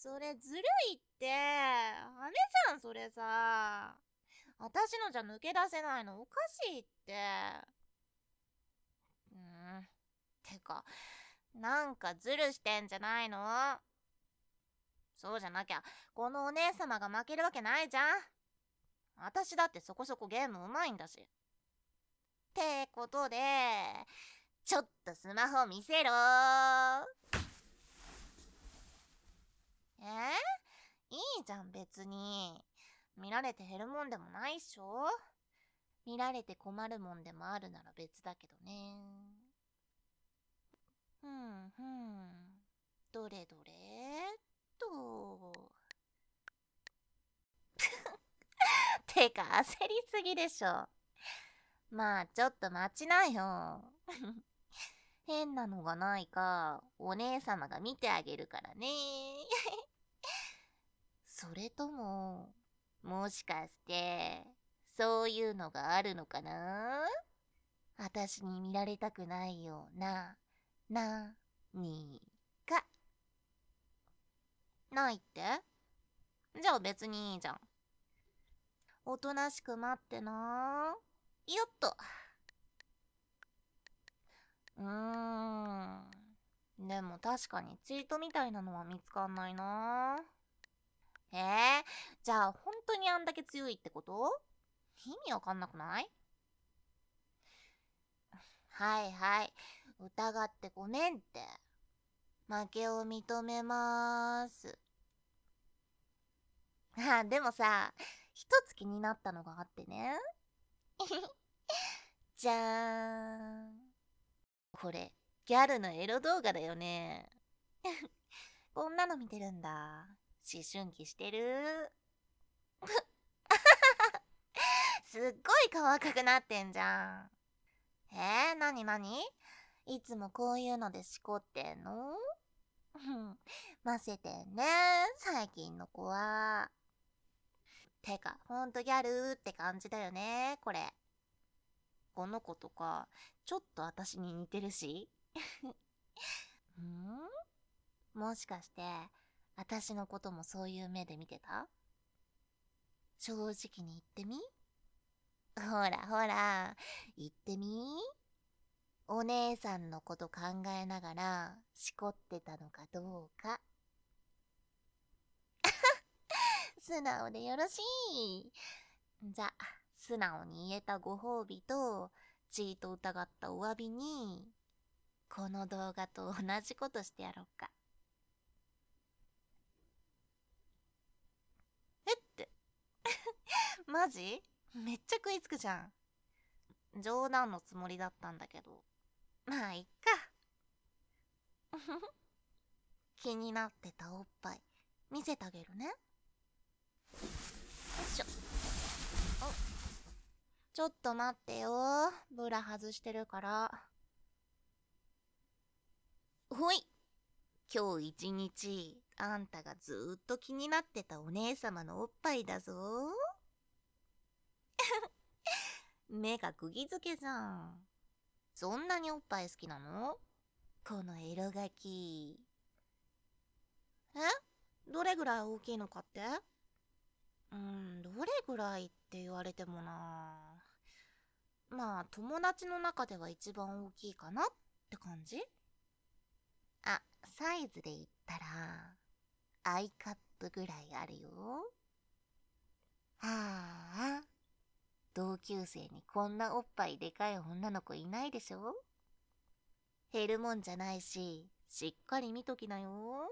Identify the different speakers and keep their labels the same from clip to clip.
Speaker 1: それずるいって。ダメじゃん、それさ。私のじゃ抜け出せないのおかしいって。てか、なんかズルしてんじゃないの？そうじゃなきゃ、このお姉様が負けるわけないじゃん。私だってそこそこゲームうまいんだし。ってことで、ちょっとスマホ見せろー。いいじゃん別に。見られて減るもんでもないっしょ。見られて困るもんでもあるなら別だけどね。どれどれと。てか焦りすぎでしょ。まあちょっと待ちなよ。変なのがないかお姉様が見てあげるからね。それとももしかしてそういうのがあるのかな？私に見られたくないようなにか。ないって？じゃあ別にいいじゃん。おとなしく待ってな。よっと。でも確かにチートみたいなのは見つかんないな。じゃあ本当にあんだけ強いってこと？意味わかんなくない？はいはい。疑ってごめんって。負けを認めまーす。でもさ、一つ気になったのがあってね。じゃーん。これ、ギャルのエロ動画だよね。こんなの見てるんだ。思春期してる。すっごい顔赤くなってんじゃん。なになに？いつもこういうのでしこってんの？ませてんね、最近の子は。てか、ほんとギャルって感じだよね、これ。この子とか、ちょっと私に似てるし。もしかして、私のこともそういう目で見てた？正直に言ってみ？ほらほら、言ってみ？お姉さんのこと考えながら、しこってたのかどうか。素直でよろしい。じゃ、素直に言えたご褒美と、チート疑ったお詫びに、この動画と同じことしてやろうか。って、マジ？めっちゃ食いつくじゃん。冗談のつもりだったんだけど。まあ、いっか。気になってたおっぱい、見せてあげるね。よいしょ。ちょっと待ってよ。ブラ外してるから。ほい。今日一日、あんたがずーっと気になってたお姉様のおっぱいだぞ。目が釘付けじゃん。そんなにおっぱい好きなの？このエロガキ。どれぐらい大きいのかって？どれぐらいって言われてもな。まあ、友達の中では一番大きいかなって感じ？あ、サイズで言ったら、アイカップぐらいあるよ。はあ、同級生にこんなおっぱいでかい女の子いないでしょ？減るもんじゃないし、しっかり見ときなよ。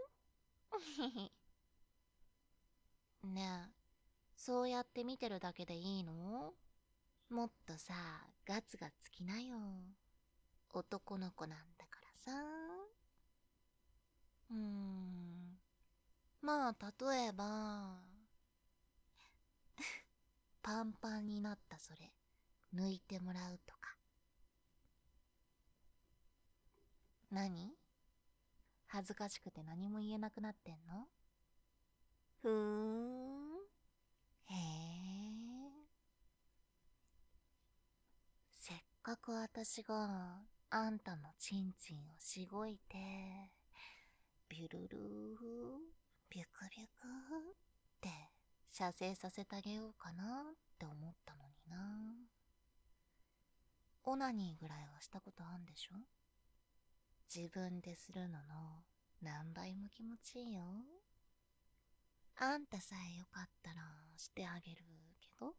Speaker 1: ねえ、そうやって見てるだけでいいの？もっとさ、ガツガツきなよ。男の子なんだからさ。まあ、例えば、パンパンになったそれ、抜いてもらうとか。何？恥ずかしくて何も言えなくなってんの？ふーん。へえ。せっかく私があんたのチンチンをしごいて、ビュルルー、 ビュクビュクって射精させてあげようかなって思ったのにな。オナニーぐらいはしたことあんでしょ？自分でするのの何倍も気持ちいいよ。あんたさえよかったらしてあげるけど。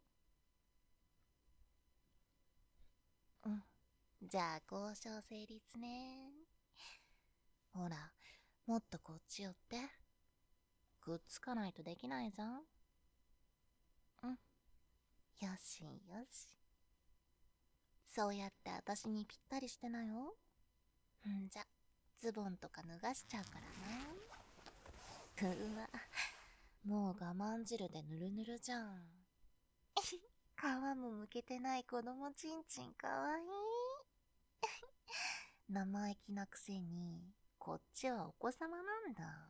Speaker 1: うん。じゃあ交渉成立ね。ほら、もっとこっち寄って。くっつかないとできないじゃん。うん。よしよし。そうやって私にぴったりしてなよ。んじゃ、ズボンとか脱がしちゃうからな。うわ、もう我慢汁でぬるぬるじゃん。皮もむけてない子供ちんちんかわいい。生意気なくせに、こっちはお子様なんだ。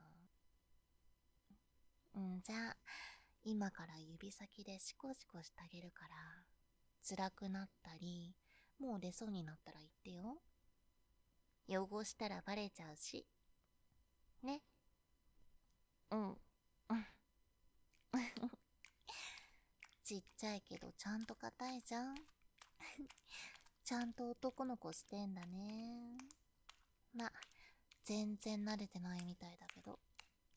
Speaker 1: んじゃ、今から指先でシコシコしてあげるから、辛くなったり、もう出そうになったら言ってよ。汚したらバレちゃうし。ね。うん。ちっちゃいけどちゃんと硬いじゃん。ちゃんと男の子してんだね。ま、全然慣れてないみたいだけど。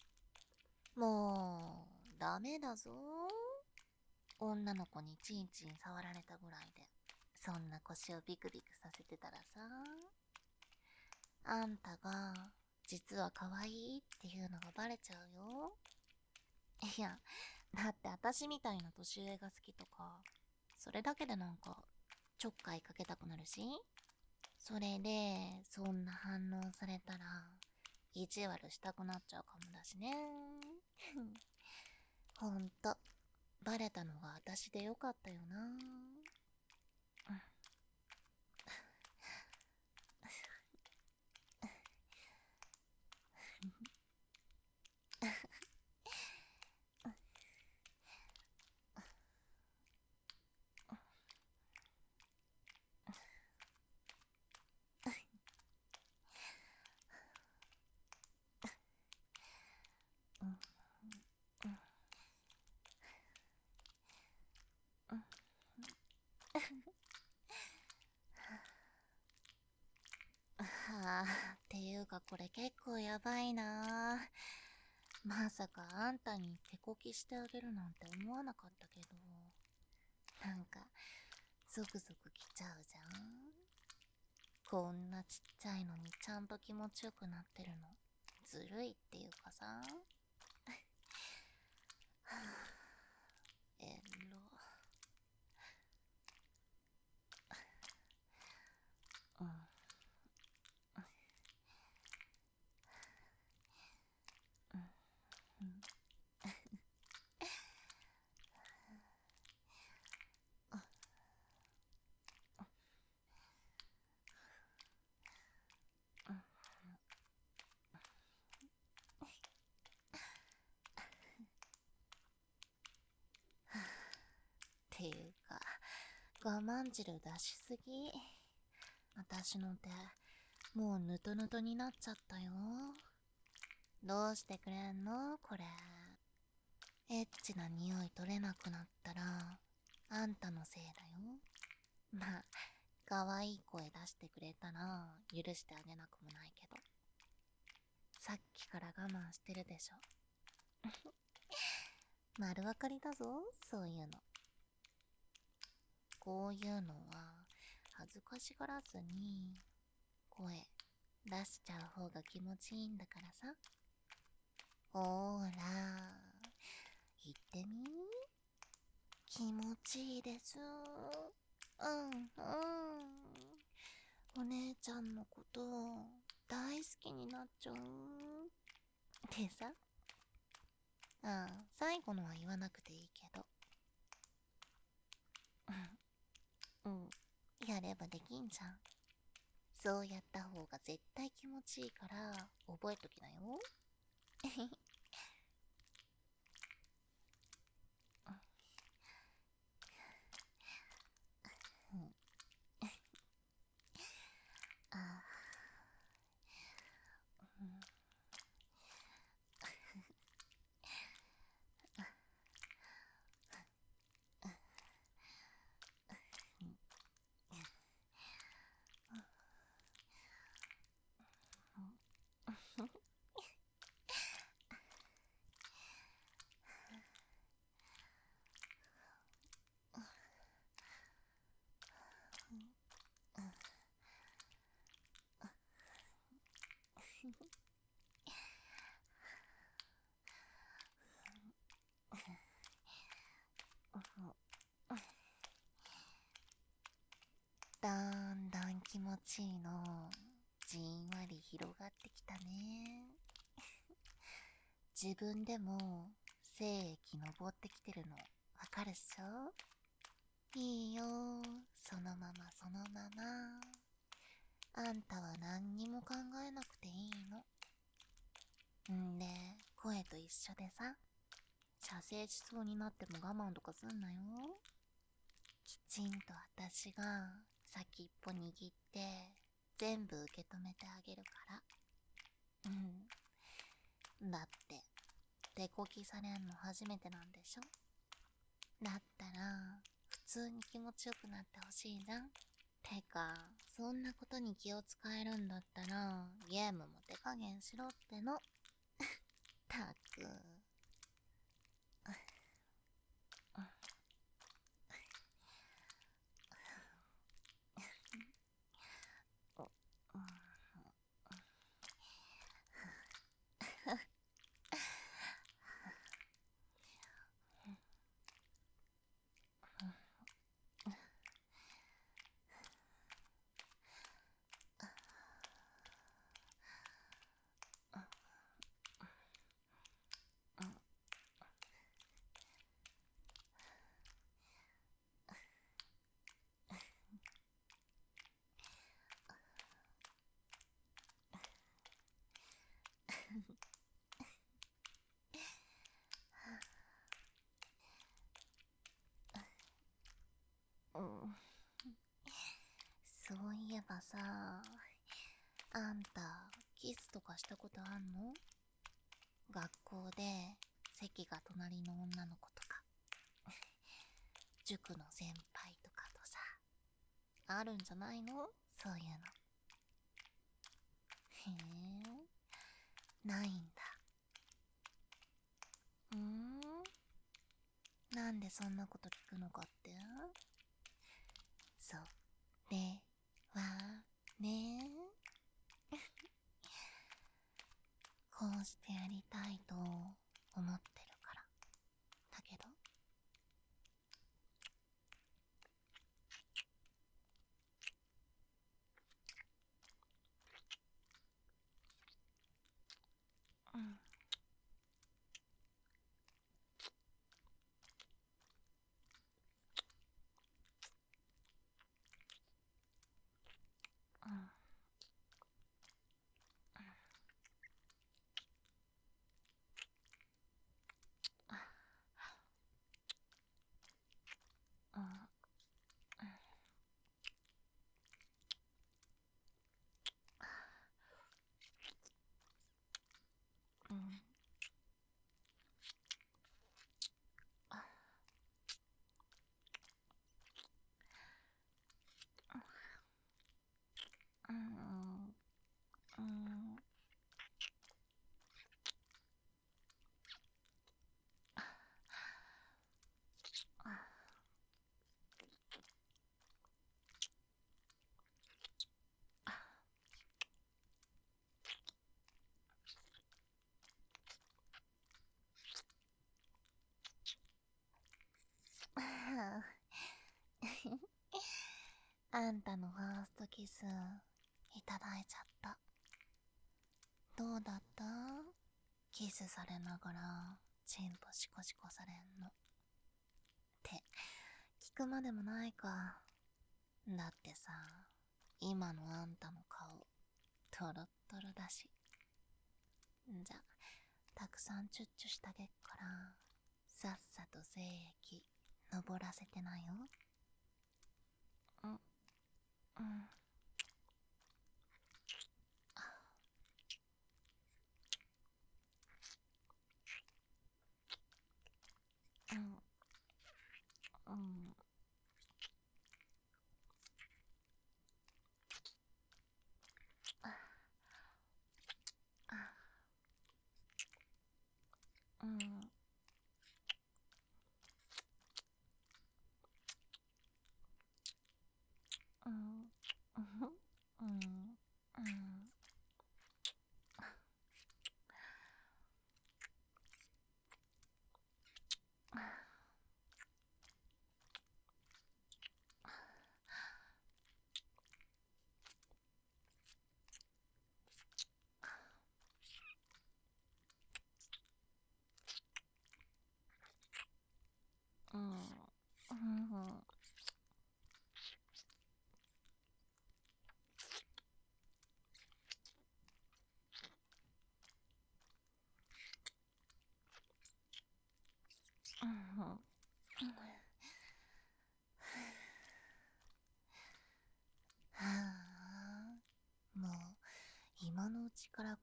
Speaker 1: もう、ダメだぞ。女の子にチンチン触られたぐらいで、そんな腰をビクビクさせてたらさ、あんたが、実は可愛いっていうのがバレちゃうよ。いや、だって私みたいな年上が好きとか、それだけでなんか、ちょっかいかけたくなるし、それで、そんな反応されたら、意地悪したくなっちゃうかもだしね。ほんと、バレたのが私でよかったよな。はあ、っていうかこれ結構やばいな。まさかあんたに手こきしてあげるなんて思わなかったけど、なんかゾクゾクきちゃうじゃん。こんなちっちゃいのにちゃんと気持ちよくなってるのずるいっていうかさ。はあ、えろ。うん。っていうか、我慢汁出しすぎ。私の手、もうヌトヌトになっちゃったよ。どうしてくれんのこれ。エッチな匂い取れなくなったら、あんたのせいだよ。まあ、可愛い声出してくれたら許してあげなくもないけど。さっきから我慢してるでしょ。丸分かりだぞ、そういうの。こういうのは恥ずかしがらずに声出しちゃう方が気持ちいいんだからさ。ほーら、言ってみ。気持ちいいです。うんうん。お姉ちゃんのこと大好きになっちゃう。でさ、最後のは言わなくていいけど。うん、やればできんじゃん。そうやった方が絶対気持ちいいから覚えときなよ。 しいのじんわり広がってきたね。自分でも精液登ってきてるのわかるっしょ？いいよ、そのままそのまま。あんたは何にも考えなくていいの。んで、声と一緒でさ、射精しそうになっても我慢とかすんなよ。きちんと私が先っぽ握って全部受け止めてあげるから。だって手こきされんの初めてなんでしょ？だったら普通に気持ちよくなってほしいじゃん。てかそんなことに気を使えるんだったらゲームも手加減しろっての。たく。そういえばさ、あんたキスとかしたことあんの？学校で席が隣の女の子とか塾の先輩とかとさ、あるんじゃないの？そういうの。へえ、ないんだ。なんでそんなこと聞くのかって？それはね、こうしてやりたいと思ってるから。だけどうん。うんうんうんうんうんあんたのファーストキスいただいちゃった。どうだった？キスされながらチンポシコシコされんのって聞くまでもないか。だってさ、今のあんたの顔トロットロだし。じゃ、たくさんチュッチュしてあげっからさっさと精液登らせてなよ。うんうんうんうんうんうん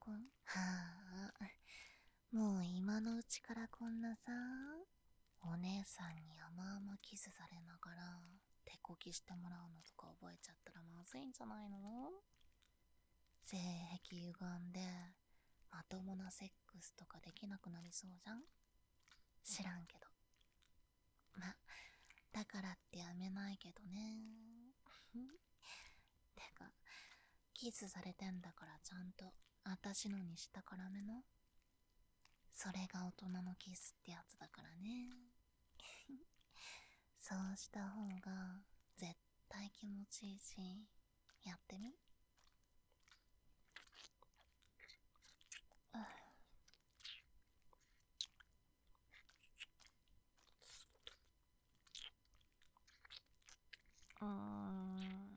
Speaker 1: はあ、もう今のうちからこんなさ、お姉さんに甘々キスされながら手こきしてもらうのとか覚えちゃったらまずいんじゃないの？性癖歪んでまともなセックスとかできなくなりそうじゃん。知らんけど。ま、だからってやめないけどね。てか、キスされてんだからちゃんとあたしのにしたからめな。それが大人のキスってやつだからね。そうした方が絶対気持ちいいし、やってみ。うーん。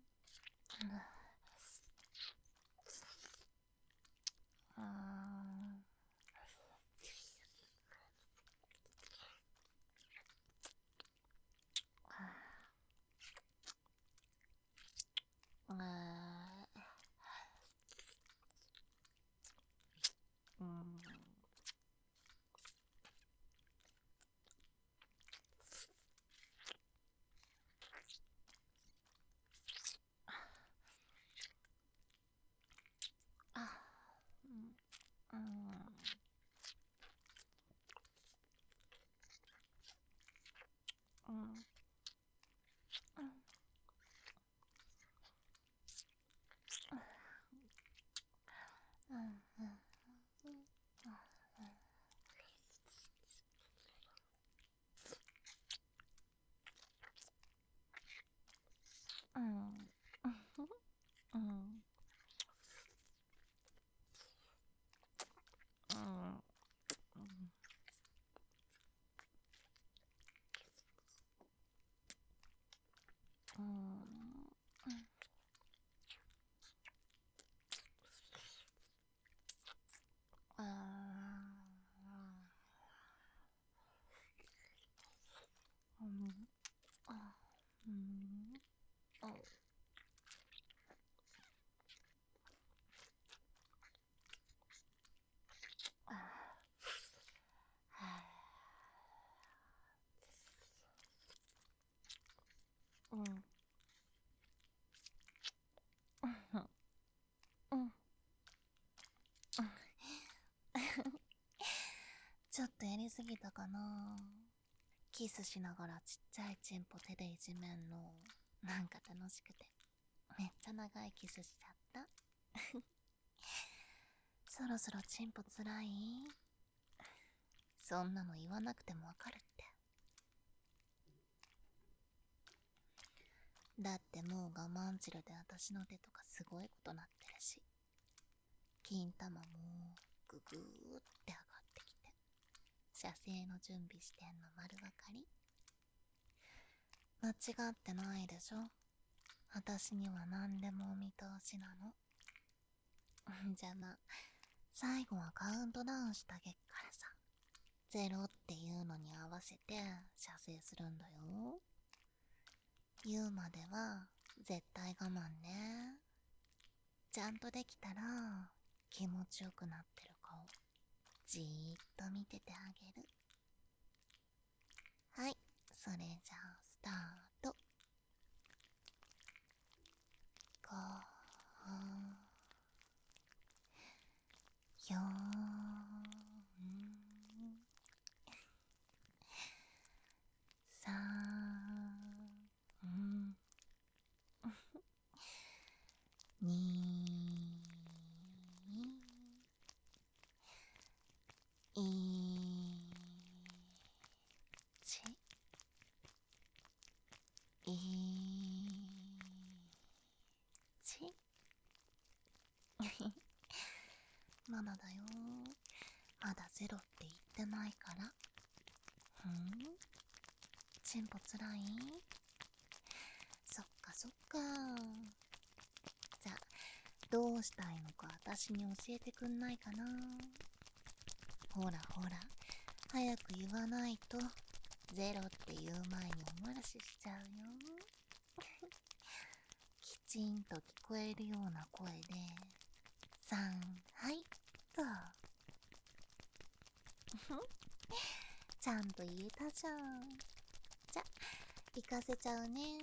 Speaker 1: ちょっとやりすぎたかな。キスしながらちっちゃいチンポ手でいじめんの、なんか楽しくて、めっちゃ長いキスしちゃった。そろそろチンポつらい？そんなの言わなくてもわかるって。だってもう我慢汁で私の手とかすごいことなってるし、金玉もググーって上がってきて、射精の準備してんの丸わかり？間違ってないでしょ。私には何でもお見通しなの。じゃあまあ、最後はカウントダウンしてあげっからさ。0っていうのに合わせて射精するんだよ。言うまでは絶対我慢ね。ちゃんとできたら気持ちよくなってる顔じーっと見ててあげる。はい、それじゃあスタート。5、4、3、2、まだだよ。まだ0って言ってないから。チンポつらい？そっかそっか。じゃあ、どうしたいのか私に教えてくんないかな。ほらほら、早く言わないと、0って言う前にお漏らししちゃうよ。きちんと聞こえるような声で、3、はいっちゃんと言えたじゃん。じゃ、行かせちゃうね。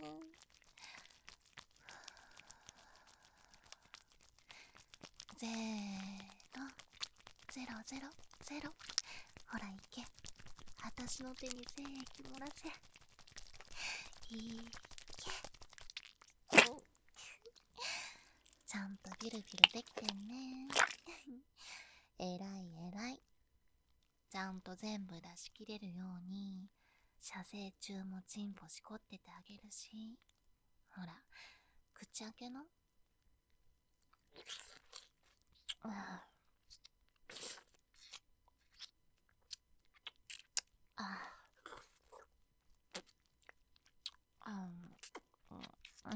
Speaker 1: ゼロ、ゼロゼロゼロ。ほら行け。私の手に精液漏らせ。いけ。ちゃんとビルビルできてんね。えらいえらい。ちゃんと全部出し切れるように射精中もチンポしこっててあげるし、ほら口開けな。あああ、うん、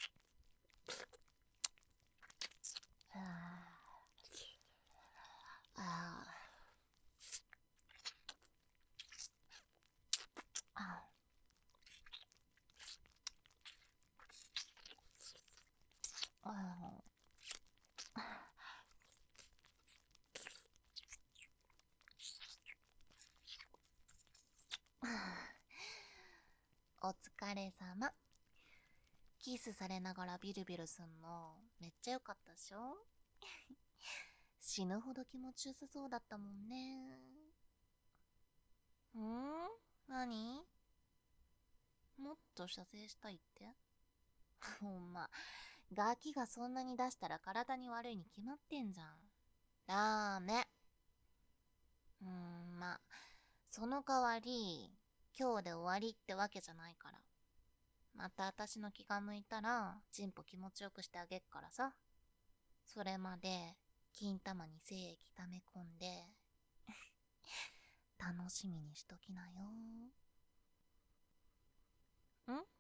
Speaker 1: ああ、お疲れ様。キスされながらビルビルすんのめっちゃ良かったでしょ。死ぬほど気持ちよさそうだったもんね。何？もっと射精したいって？ほんま、ガキがそんなに出したら体に悪いに決まってんじゃん。ダメ。まあ、その代わり、今日で終わりってわけじゃないから。また私の気が向いたら、チンポ気持ちよくしてあげっからさ。それまで、金玉に精液溜め込んで、楽しみにしときなよ。ん？